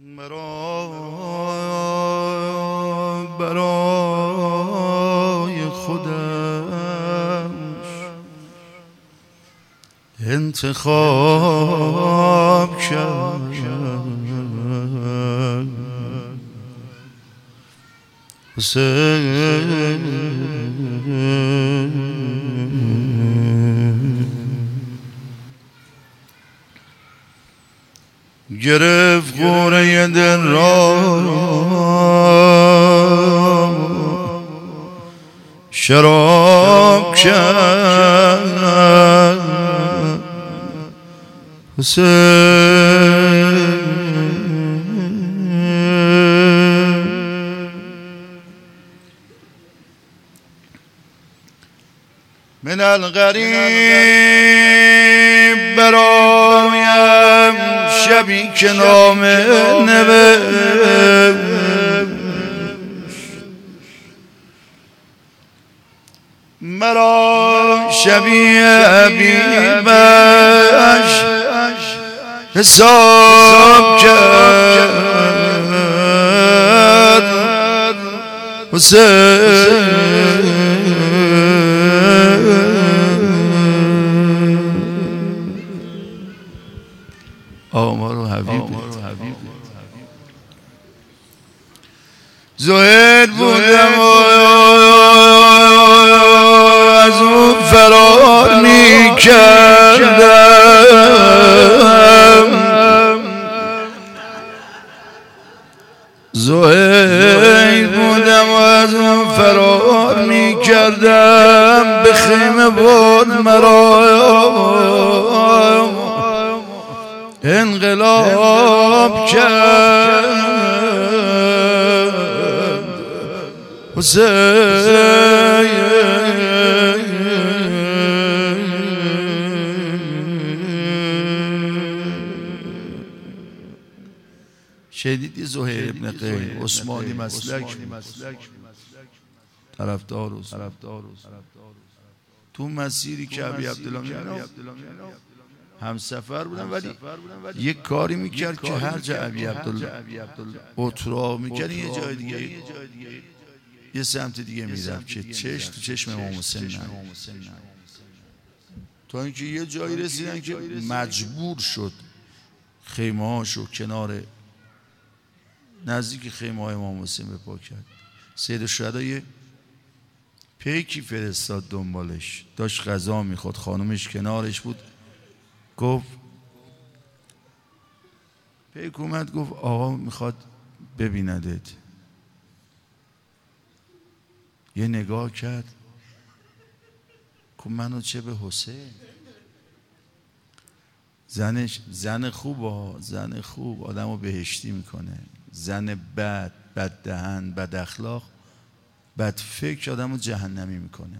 برای خودش انتخاب کرد. گرفت قوره دل را شراب کرد. حسین من الغریب برایم شبی که نامه نوشت، مرا شبی حبیبش حساب کرد. حسین آمار و حبیب زهید بودم و از اون فرار می کردم. زهید بودم و از اون فرار می کردم. به خیمه برد مرا انقلاب کرد. حسین شدیدی زهیر ابن قیم عثمانی مسلک طرفدار تو مسیری که ابی عبدالله همسفر بودن، ولی یک کاری میکرد که هر جا ابی عبدالله اتراق میکرد یه جای دیگه یه سمت دیگه میرفت که چشم تو چشم امام حسین نره. تا اینکه یه جایی رسیدن که مجبور شد خیمه هاشو کنار نزدیک خیمه های امام حسین به پا کرد. سید الشهدا یه پیکی فرستاد دنبالش، داشت غذا میخورد، خانومش کنارش بود. گفت پیک اومد گفت آقا میخواد ببیندت. یه نگاه کرد گفت منو چه به حسین؟ زن خوب زن خوب آدمو بهشتی میکنه. زن بد دهن بد اخلاق بد فکر آدمو جهنمی میکنه.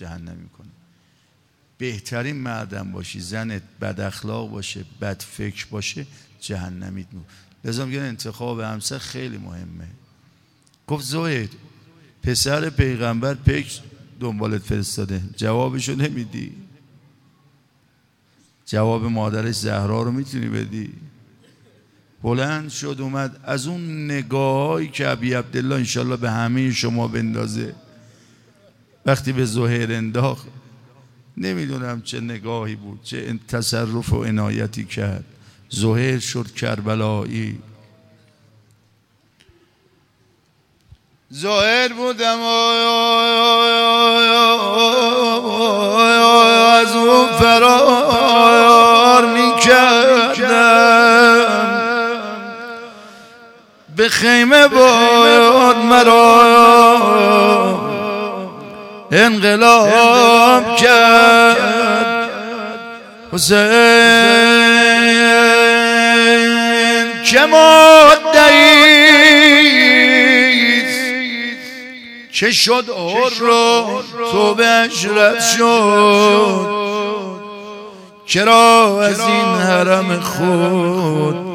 بهترین مردم باشی زنت بد اخلاق باشه بد فکر باشه جهنمیت میکنه. لذا میگن انتخاب همسر خیلی مهمه. گفت زهید پسر پیغمبر پیک دنبالت فرستاده، جوابشو نمیدی؟ جواب مادرش زهرا رو میتونی بدی؟ بلند شد اومد. از اون نگاهایی که ابی عبدالله انشالله به همه شما بندازه، وقتی به زهیر انداخت نمیدونم چه نگاهی بود، چه تصرف و عنایتی کرد. زهیر شد کربلایی. زهیر بودم از اون فرار میکردم. به خیمه برد مرا انقلاب کرد. حسین که مدعیست که شد اور رو تو به عشرت شد. چرا از این حرم خود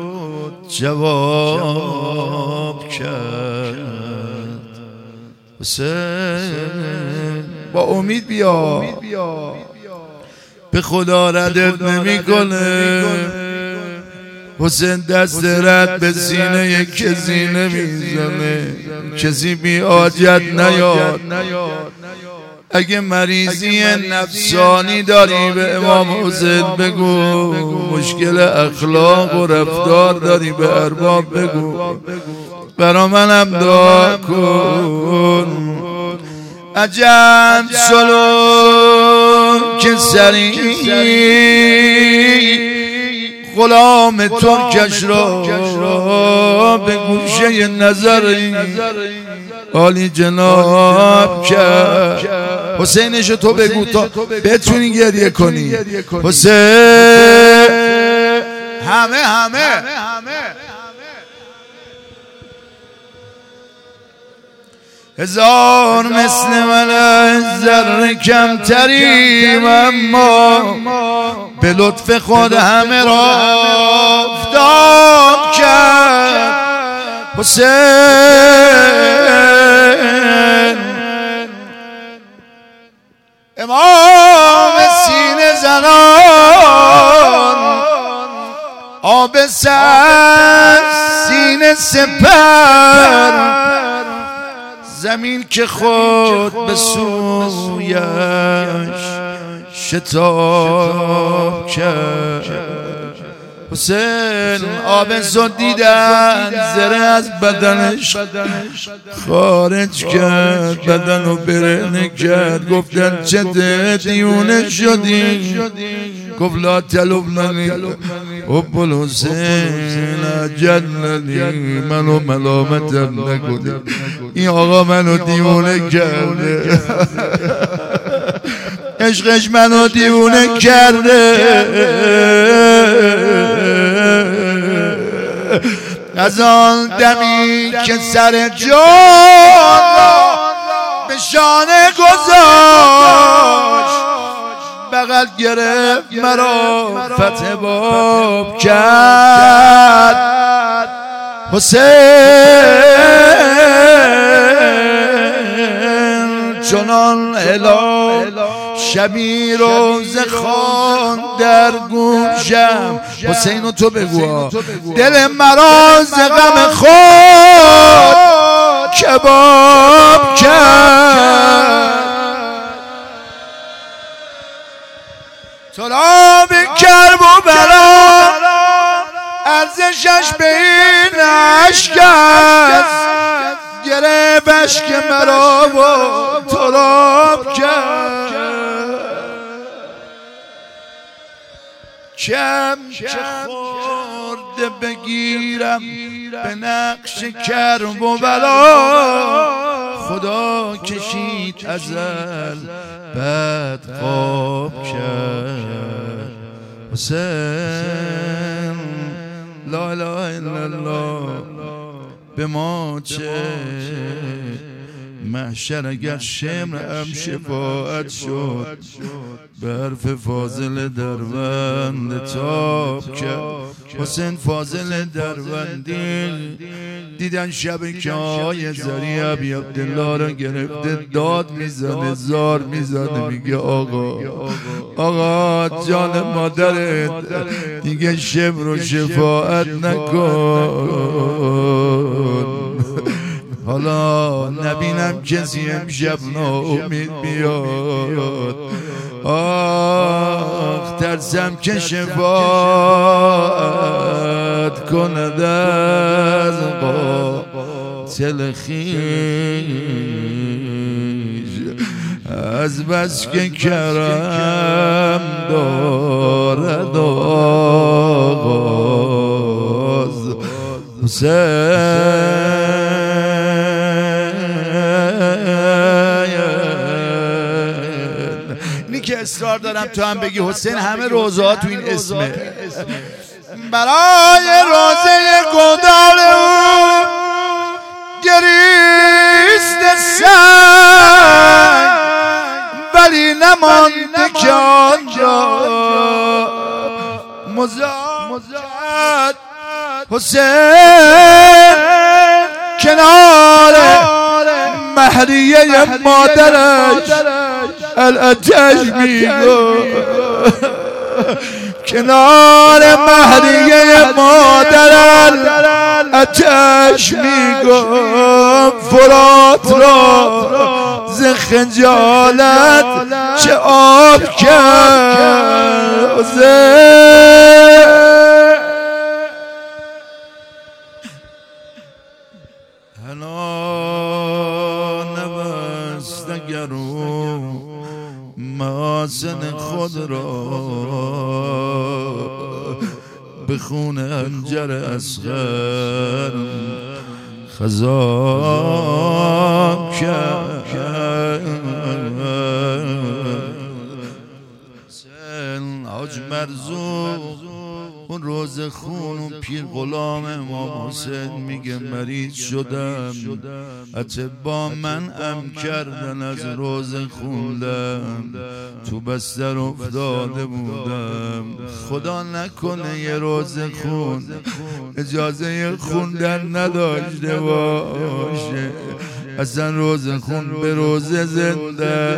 جواب کرد؟ حسین با امید بیا، به خدا ردت نمی کنه. حسین دست رد به سینه کسی نمیزنه، کسی بی حاجت نیاد. اگه مریضی نفسانی داری به امام حسین بگو، مشکل اخلاق و رفتار داری به ارباب بگو، برا منم دعا کن. عجب سلوک سریع غلام ترکش را به گوشه نظری عالی جناب کرد. حسینشو تو بگو تا بتونی گریه کنی. حسین همه هزار مثل من از ذره کمتریم، اما به لطف خود همه را آفتاب کرد. حسین امام سینه زنان، آب سر سینه سپر، زمین که خود به سویش شتاب کرد. حسین آب زد دیدن، زره از بدنش خارج کرد، بدن رو برهنه کرد. گفتن چه دیونه شدی؟ گفت لا تلومنی حب الحسین اجلنی، منو ملامتم نکنی، این آقا منو دیونه کرده، عشقش منو دیونه کرده. از آن دمی که سر جان به شانه گذاشت، بغل گرفت مرا فتح باب کرد. حسین چنان هلال شبی روز خوان در گوشم. حسینو تو بگو دل مرا ز غم خود کباب کرد. تراب کرب و بلا ارزشش به این عشق است، گرفت اشک مرا و تراب کرد. کم که خورده بگیرم به نقش کرب و بلا، خدا کشید ازل بد خواب کرد. حسین لا اله الا الله به ما چه محشر اگر شمر هم شفاعت شد، به حرف فاضل دروند تاب کرد. حسین فاضل دروندی دیدن شب که های زری ابی عبدالله را گرفته، داد میزنه، زار میزنه، میگه آقا جان مادرت دیگه شمر و شفاعت نکن، حالا نبینم کسی امشب ناامید بیاد. آخ ترسم که شفاعت کند از قاتل خویش، از بس که کرم دارد آغاز. حسین که اصرار دارم تو هم بگی حسین، همه روزه ها تو این اسمه. برای روزه گودال او گریست سنگ، ولی نمانده که آنجا مزاد. حسین کنار مهریه مادرش الاتش میگو، کنار مهریه مادرم آتش میگم فرات را ز خجالت چه آب کرد هلا نبست اگرو محاسن خود را به خون حنجر اصغر خضاب کرد حاج مرزوق اون روز خون اون پیر غلام امام حسین میگه مریض شدم اطبا منعم کردن از روز خوندم تو بستر افتاده بودم خدا نکنه یه روز خون اجازه خوندن نداشته باشه اصلا روز خون به روز زنده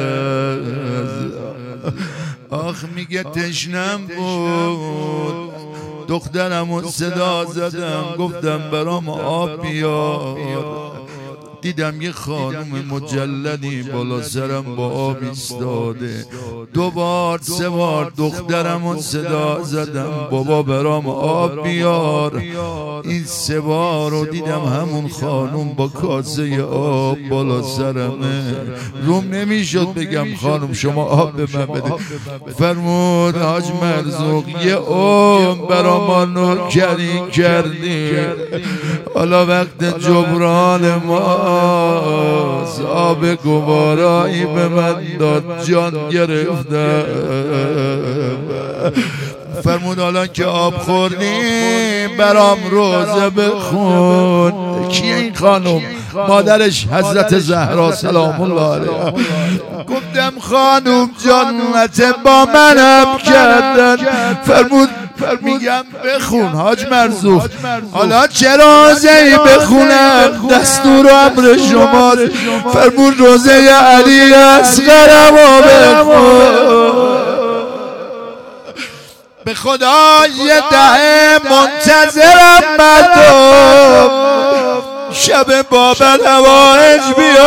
آخ میگه تشنم بود دخترمو صدا زدم گفتم برام آب بیار دیدم یه خانم مجلدی بالا سرم با آب ایستاده 2 بار 3 بار دخترمو صدا زدم بابا برام آب بیار این 3 بار رو دیدم همون خانم با کاسه آب بالا سرمه روم نمیشد بگم خانم شما آب به من بده فرمود حاج مرزوق یه برا ما نوکری کردی حالا وقت جبران ما آب گوارایی به من داد جان گرفتم فرمود حالا که آب خوردیم برام روزه بخون کیه این خانم؟ مادرش حضرت زهرا سلام الله علیها. گفتم خانم جنت با منم کردن. فرمود میگم بخون حاج مرزوق. حالا چه روزه‌ای بخونم؟ دستور امر شماست. فرمود روزه علی اصغرمو بخون. به خدا یه دهه منتظرم مردم شب بابل هوایج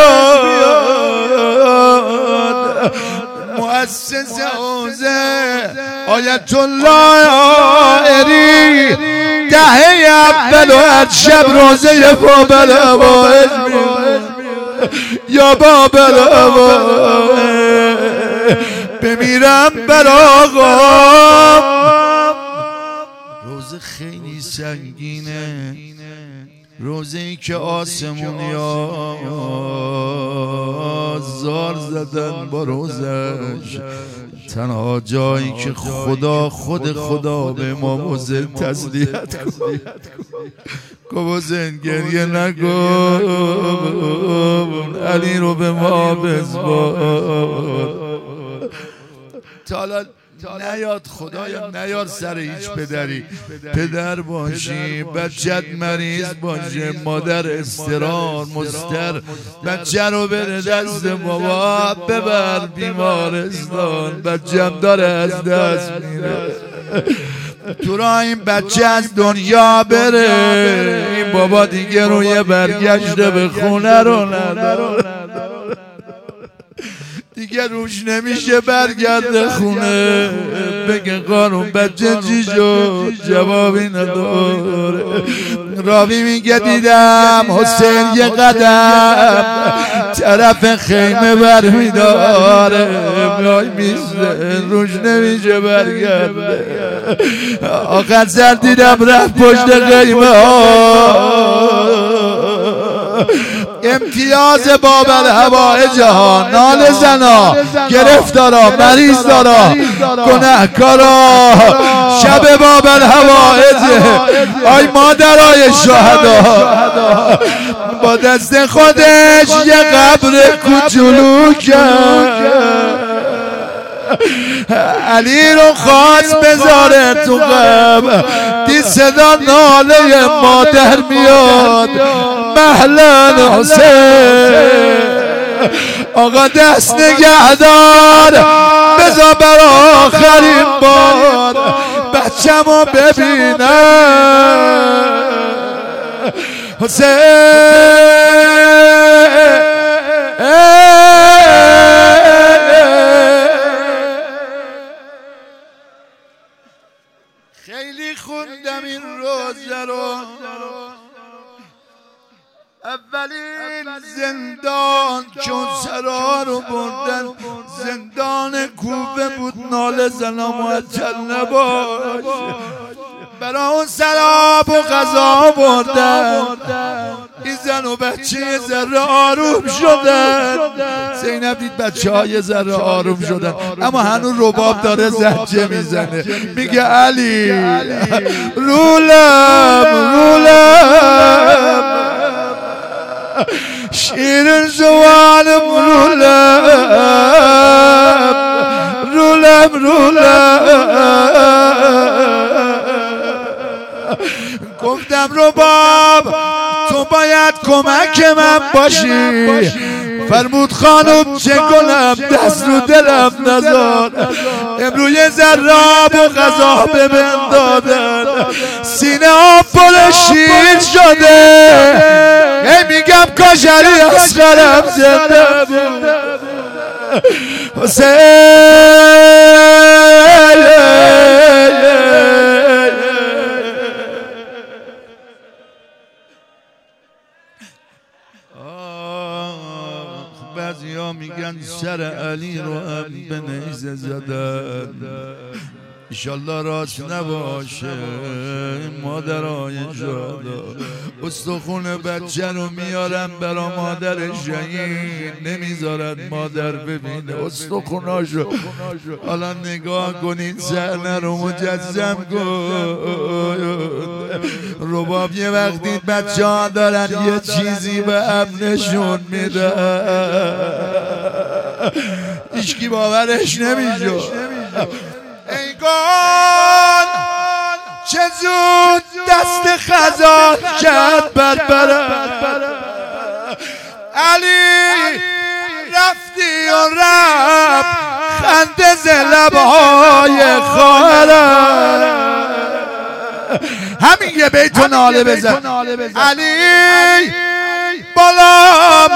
بیاد. مؤسس حوزه آیت الله آئری دهه اول و هر شب روزه بابل هوایج بیاد. یا بابل هوایج بمیرم بر آقام. روزه خیلی سنگینه، روزه‌ای که آسمونیا زار زدن با روزش. تنها جایی که خود خدا به امام حسین تسلیت کن. گفت حسین گریه نکن، علی رو به ما بسپار. تا نیاد خدایا نیاد سر هیچ پدری، پدر باشی بچت مریض باشه، مادر استرار مستر، بچه رو بره دست بابا ببر بیمارستان، بچم داره از دست میره. تو را این بچه از دنیا بره، این بابا دیگه روی برگشته به خونه رو نداره، دیگه روش نمیشه برگرده خونه. بگه قانون بچه چی شد؟ جوابی نداره. راوی میگه دیدم حسین یه قدم طرف خیمه برمیداره، وای میسته روش نمیشه برگرده. آخر سر دیدم رفت پشت خیمه ها. امتیاز بابل هوایج ها، نال زنا، گرفتارا، مریض دارا، گناهکارا، شب بابل هوایج. آی مادرای شهدا با دست خودش یه قبر کوچولو کرد، علی رو خواست بذاره تو قبر. دی صدا ناله مادر میاد، مهلا حسین. آقا دست نگهدار، بذار بر آخرین بار بچه‌مو ببینم حسین. خیلی خوندم این روزه رو، اولین زندان چون سرا رو بردن زندان کوفه بود، ناله زنا معجل نباش، برا اون سراب و غذا بردن، این زن و بچه یه ذره آروم شدن. زینب دید بچه ها یه ذره آروم شدن اما هنوز رباب داره زجه میزنه، میگه علی رولم شیرین جوانم رولم گفتم رباب تو باید کمک من باشی. فرمود خانم چه کنم دست رو دلم نذار، امروز یه ذراب و غذا به من دادن، سینه ها پر شیر شده، هی میگم کاش علی اصغرم زنده بود. بعضی ها میگن سر علی رو هم به نیزه زدن، ایشالله راست نباشه مادرای شهدا. استخون بچه رو میارن برا مادر شهید، نمیذارن مادر ببینه استخوناشو. حالا نگاه کنید صحنه رو مجسم کن. رباب یه وقتی بچه ها دارن یه چیزی به هم نشون میده، هیچکی باورش نمیشه. انگار چه زود دست خزان کرد بربرم، علی رفتی و رفت خنده ز لبهای خواهرم. همین یه بیت و ناله بزن، علی بالام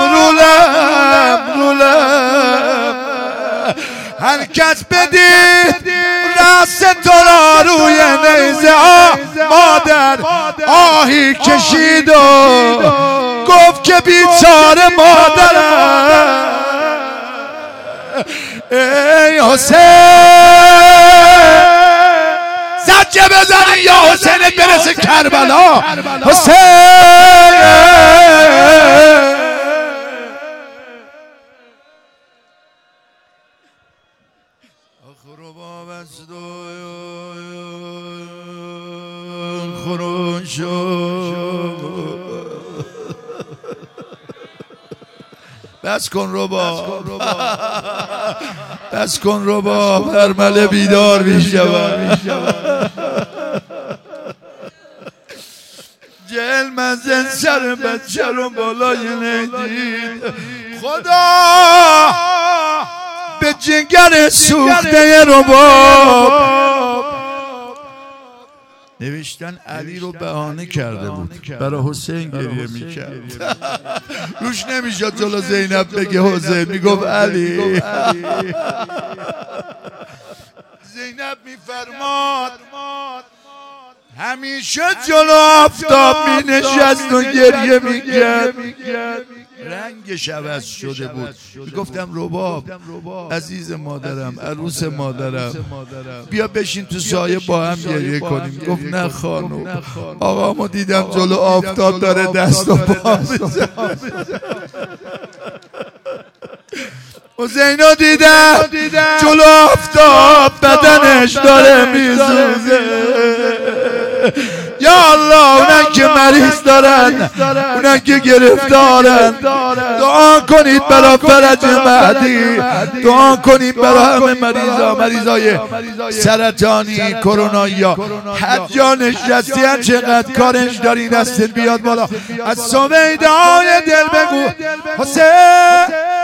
رولم هر کس بدید راست تو را روی نیزه مادر آهی کشید و گفت که بیچاره مادرم. ای حسین زجه بزنی یا حسین برسه کربلا. حسین بس کن رباب، بس کن رباب، ارمله بیدار میشود. جل مزن سر بچه رو بالای نیدید، خدا به جگر سوخته رباب. نوشتن علی رو بهانه کرده بود، برای حسین گریه میکرد. روش نمیشد جلو زینب بگه حسین، میگفت علی. زینب میفرماد همیشه جلو آفتاب مینشست و گریه میکرد، رنگش عوض شده بود. گفتم رباب عزیز مادرم، عروس مادرم، بیا بشین تو سایه با هم گریه کنیم. گفت نه خانم، آقامو دیدم جلو آفتاب داره دست و پا میزنه. حسینو دیدم جلو آفتاب بدنش داره میسوزه. یا الله اونن که مریض دارن، اونن که گرفتارن، دعا کنید برای فرج مهدی، دعا کنید برای همه مریضای سرطانی، کرونایی ها. حجا نشستی هم چقدر کارش داری، دستت بیاد بالا، از سویدای دل بگو حسین